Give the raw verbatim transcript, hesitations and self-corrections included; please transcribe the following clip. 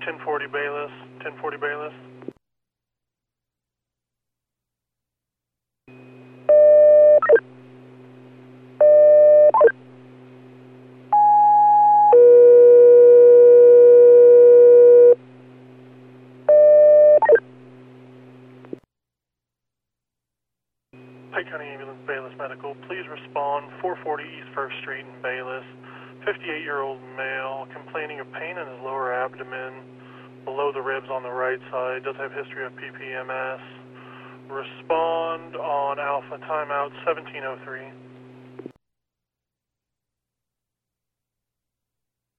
ten forty Bayless, ten forty Bayless. Pike County Ambulance, Bayless Medical, please respond, four forty East First Street in Bayless. fifty-eight-year-old male complaining of pain in his lower abdomen, below the ribs on the right side, does have history of P P M S. Respond on Alpha, timeout seventeen oh three.